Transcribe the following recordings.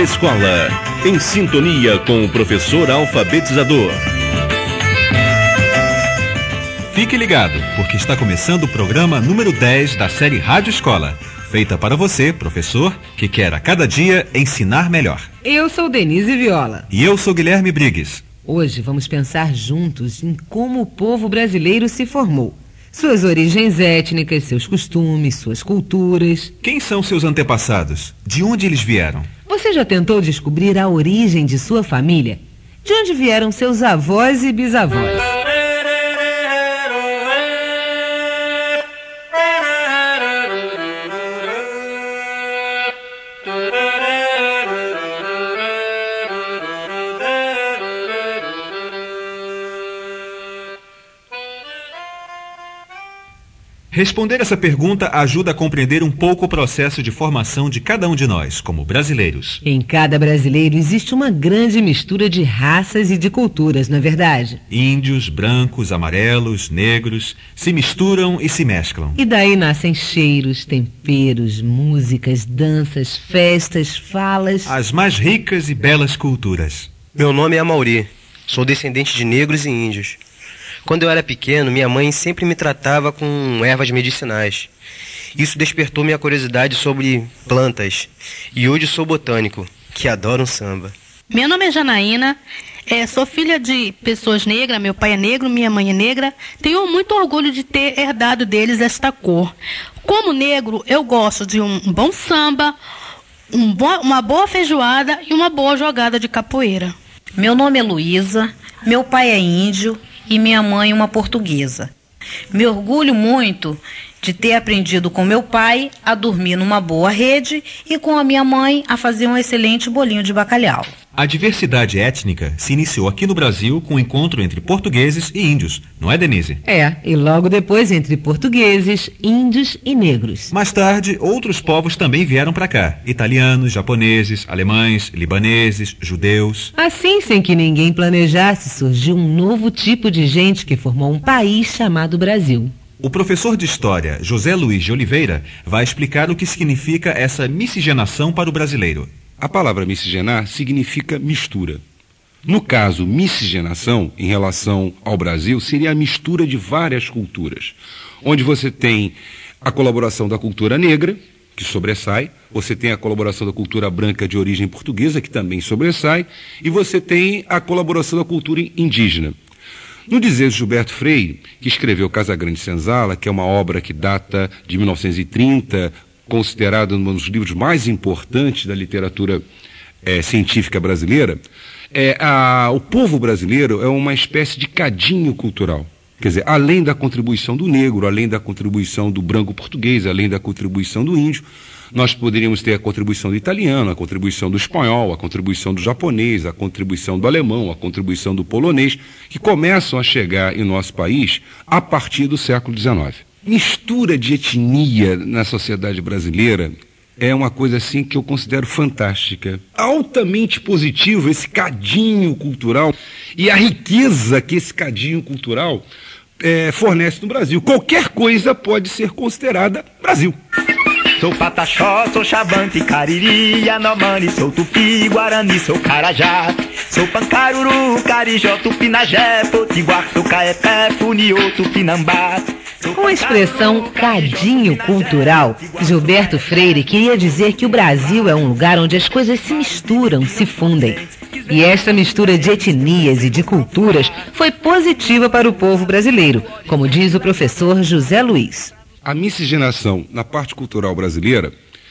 Escola, em sintonia com o professor alfabetizador. Fique ligado, porque está começando o programa número 10 da série Rádio Escola, feita para você, professor, que quer a cada dia ensinar melhor. Eu sou Denise Viola. E eu sou Guilherme Brigues. Hoje vamos pensar juntos em como o povo brasileiro se formou. Suas origens étnicas, seus costumes, suas culturas. Quem são seus antepassados? De onde eles vieram? Você já tentou descobrir a origem de sua família? De onde vieram seus avós e bisavós? Responder essa pergunta ajuda a compreender um pouco o processo de formação de cada um de nós, como brasileiros. Em cada brasileiro existe uma grande mistura de raças e de culturas, não é verdade? Índios, brancos, amarelos, negros, se misturam e se mesclam. E daí nascem cheiros, temperos, músicas, danças, festas, falas. As mais ricas e belas culturas. Meu nome é Amauri, sou descendente de negros e índios. Quando eu era pequeno, minha mãe sempre me tratava com ervas medicinais. Isso despertou minha curiosidade sobre plantas. E hoje sou botânico, que adoro um samba. Meu nome é Janaína, sou filha de pessoas negras, meu pai é negro, minha mãe é negra. Tenho muito orgulho de ter herdado deles esta cor. Como negro, eu gosto de um bom samba, uma boa feijoada e uma boa jogada de capoeira. Meu nome é Luísa, meu pai é índio e minha mãe uma portuguesa. Me orgulho muito de ter aprendido com meu pai a dormir numa boa rede e com a minha mãe a fazer um excelente bolinho de bacalhau. A diversidade étnica se iniciou aqui no Brasil com o encontro entre portugueses e índios, não é, Denise? E logo depois entre portugueses, índios e negros. Mais tarde, outros povos também vieram para cá. Italianos, japoneses, alemães, libaneses, judeus. Assim, sem que ninguém planejasse, surgiu um novo tipo de gente que formou um país chamado Brasil. O professor de História, José Luiz de Oliveira, vai explicar o que significa essa miscigenação para o brasileiro. A palavra miscigenar significa mistura. No caso, miscigenação, em relação ao Brasil, seria a mistura de várias culturas, onde você tem a colaboração da cultura negra, que sobressai, você tem a colaboração da cultura branca de origem portuguesa, que também sobressai, e você tem a colaboração da cultura indígena. No dizer de Gilberto Freire, que escreveu Casagrande Senzala, que é uma obra que data de 1930, considerado um dos livros mais importantes da literatura científica brasileira, o povo brasileiro é uma espécie de cadinho cultural. Quer dizer, além da contribuição do negro, além da contribuição do branco português, além da contribuição do índio, nós poderíamos ter a contribuição do italiano, a contribuição do espanhol, a contribuição do japonês, a contribuição do alemão, a contribuição do polonês, que começam a chegar em nosso país a partir do século XIX. Mistura de etnia na sociedade brasileira é uma coisa assim que eu considero fantástica. Altamente positivo esse cadinho cultural e a riqueza que esse cadinho cultural fornece no Brasil. Qualquer coisa pode ser considerada Brasil. Sou Pataxó, sou Xavante, Cariri, Yanomami, sou Tupi, Guarani, sou Carajá. Sou Pancaruru, Carijó, Tupinagé, Potiguar, sou Caeté, Funiô, Tupinambá. Com a expressão cadinho cultural, Gilberto Freire queria dizer que o Brasil é um lugar onde as coisas se misturam, se fundem. E esta mistura de etnias e de culturas foi positiva para o povo brasileiro, como diz o professor José Luiz. A miscigenação na parte cultural brasileira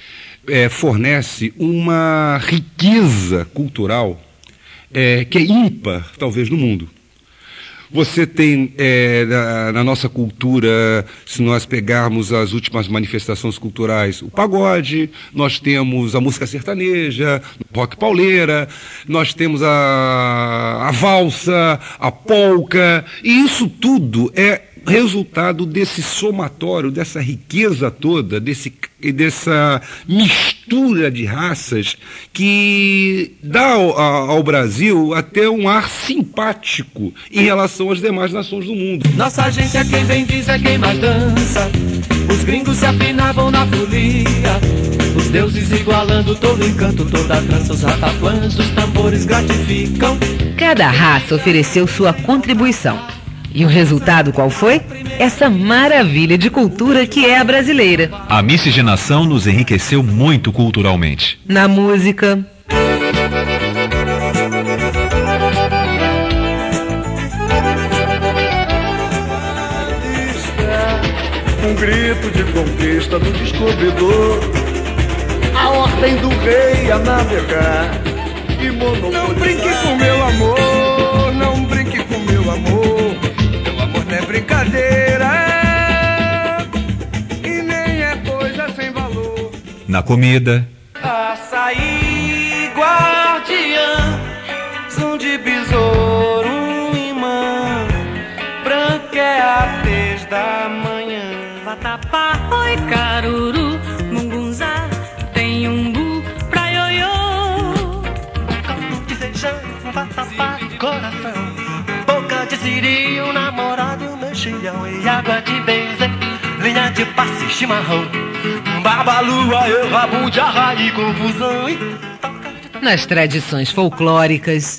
fornece uma riqueza cultural que é ímpar, talvez, no mundo. Você tem, na nossa cultura, se nós pegarmos as últimas manifestações culturais, o pagode, nós temos a música sertaneja, o rock pauleira, nós temos a valsa, a polca, e isso tudo é resultado desse somatório, dessa riqueza toda, dessa mistura de raças que dá ao Brasil até um ar simpático em relação às demais nações do mundo. Nossa gente é quem bem diz, é quem mais dança. Os gringos se afinavam na folia. Os deuses igualando todo encanto, toda a dança, os rataplãs dos tambores gratificam. Cada raça ofereceu sua contribuição. E o resultado qual foi? Essa maravilha de cultura que é a brasileira. A miscigenação nos enriqueceu muito culturalmente. Na música, um grito de conquista do descobridor, a ordem do rei a navegar e monopolizar. Não brinque com meu amor, não brinque com meu amor. Meu amor não é brincadeira e nem é coisa sem valor. Na comida, Açaí, guardiã, som de besouro, um imã, branca é a tez da manhã. Vatapá, oi caruru, mungunzá, tem umbu pra ioiô. Caldo de feijão, vatapá, coração, boca de siri, um namorado, mexilhão e água de benzer, linha de passe, chimarrão, babalua, eu rabo de arraia e confusão. nas tradições folclóricas,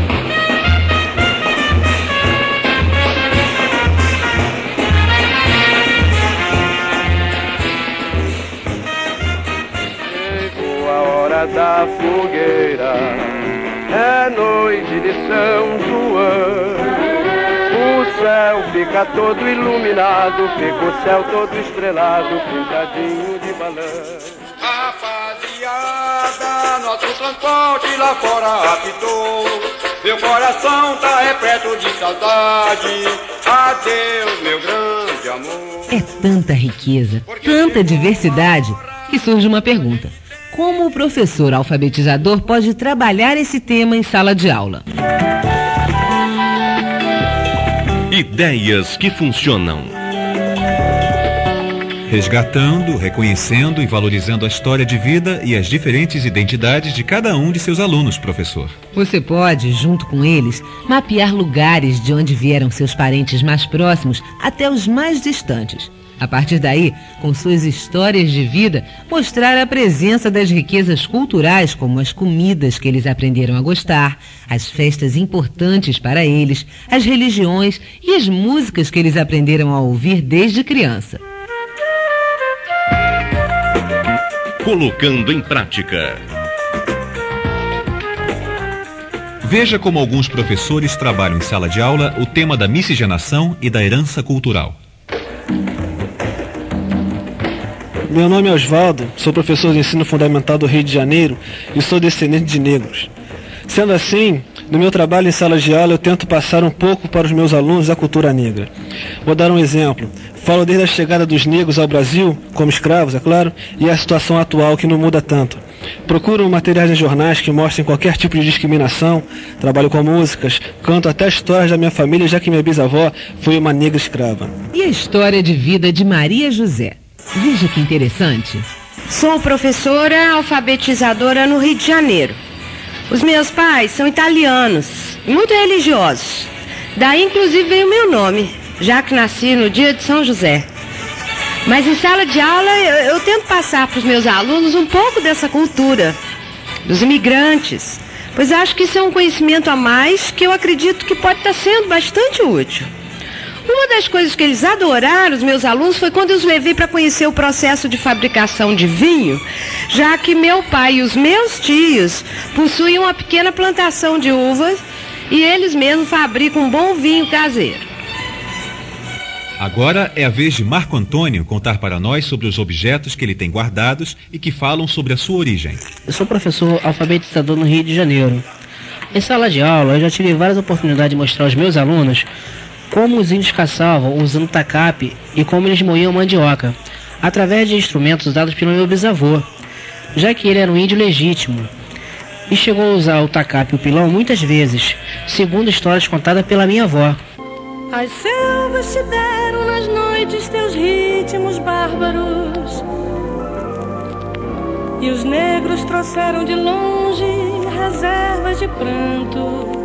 da fogueira, é noite de São João. O céu fica todo iluminado, fica o céu todo estrelado, pintadinho de balão. Rapaziada, nosso transporte lá fora apitou, meu coração tá repleto de saudade. Adeus, meu grande amor. É tanta riqueza, tanta diversidade, que surge uma pergunta: como o professor alfabetizador pode trabalhar esse tema em sala de aula? Ideias que funcionam. Resgatando, reconhecendo e valorizando a história de vida e as diferentes identidades de cada um de seus alunos, professor. Você pode, junto com eles, mapear lugares de onde vieram seus parentes mais próximos até os mais distantes. A partir daí, com suas histórias de vida, mostrar a presença das riquezas culturais, como as comidas que eles aprenderam a gostar, as festas importantes para eles, as religiões e as músicas que eles aprenderam a ouvir desde criança. Colocando em prática. Veja como alguns professores trabalham em sala de aula o tema da miscigenação e da herança cultural. Meu nome é Osvaldo, sou professor de ensino fundamental do Rio de Janeiro e sou descendente de negros. Sendo assim, no meu trabalho em sala de aula eu tento passar um pouco para os meus alunos a cultura negra. Vou dar um exemplo. Falo desde a chegada dos negros ao Brasil, como escravos, é claro, e a situação atual que não muda tanto. Procuro materiais em jornais que mostrem qualquer tipo de discriminação, trabalho com músicas, canto até histórias da minha família, já que minha bisavó foi uma negra escrava. E a história de vida de Maria José? Veja que interessante. Sou professora alfabetizadora no Rio de Janeiro. Os meus pais são italianos, muito religiosos. Daí, inclusive, veio o meu nome, já que nasci no dia de São José. Mas em sala de aula eu tento passar para os meus alunos um pouco dessa cultura, dos imigrantes, pois acho que isso é um conhecimento a mais que eu acredito que pode estar sendo bastante útil. Uma das coisas que eles adoraram, os meus alunos, foi quando eu os levei para conhecer o processo de fabricação de vinho, já que meu pai e os meus tios possuem uma pequena plantação de uvas e eles mesmos fabricam um bom vinho caseiro. Agora é a vez de Marco Antônio contar para nós sobre os objetos que ele tem guardados e que falam sobre a sua origem. Eu sou professor alfabetizador no Rio de Janeiro. Em sala de aula, eu já tive várias oportunidades de mostrar aos meus alunos como os índios caçavam usando tacape e como eles moíam mandioca, através de instrumentos dados pelo meu bisavô, já que ele era um índio legítimo, e chegou a usar o tacape e o pilão muitas vezes, segundo histórias contadas pela minha avó. As selvas te deram nas noites teus ritmos bárbaros, e os negros trouxeram de longe reservas de pranto.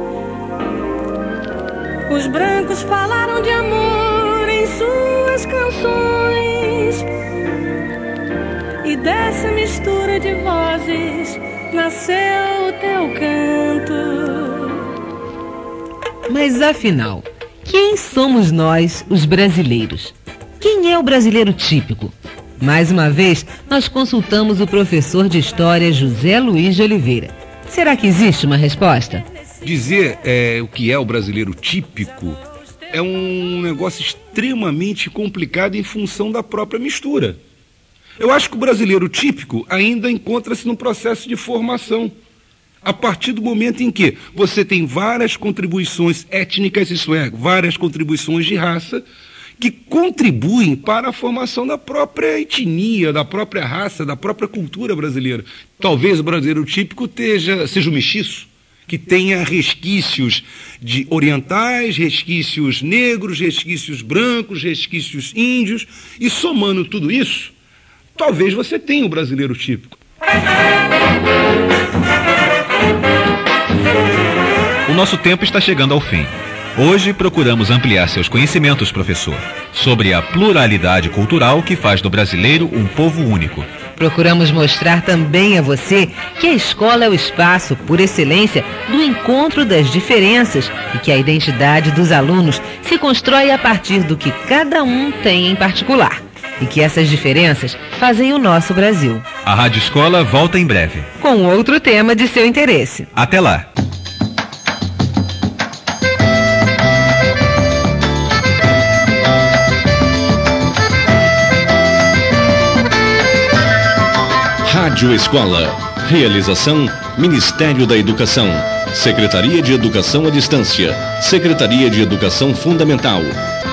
Os brancos falaram de amor em suas canções, e dessa mistura de vozes nasceu o teu canto. Mas afinal, quem somos nós, os brasileiros? Quem é o brasileiro típico? Mais uma vez, nós consultamos o professor de História José Luiz de Oliveira. Será que existe uma resposta? Dizer o que é o brasileiro típico é um negócio extremamente complicado em função da própria mistura. Eu acho que o brasileiro típico ainda encontra-se no processo de formação. A partir do momento em que você tem várias contribuições étnicas, isso é, várias contribuições de raça, que contribuem para a formação da própria etnia, da própria raça, da própria cultura brasileira. Talvez o brasileiro típico seja um mestiço, que tenha resquícios de orientais, resquícios negros, resquícios brancos, resquícios índios, e somando tudo isso, talvez você tenha o brasileiro típico. O nosso tempo está chegando ao fim. Hoje procuramos ampliar seus conhecimentos, professor, sobre a pluralidade cultural que faz do brasileiro um povo único. Procuramos mostrar também a você que a escola é o espaço, por excelência, do encontro das diferenças e que a identidade dos alunos se constrói a partir do que cada um tem em particular. E que essas diferenças fazem o nosso Brasil. A Rádio Escola volta em breve. Com outro tema de seu interesse. Até lá! Rádio Escola. Realização: Ministério da Educação, Secretaria de Educação à Distância, Secretaria de Educação Fundamental,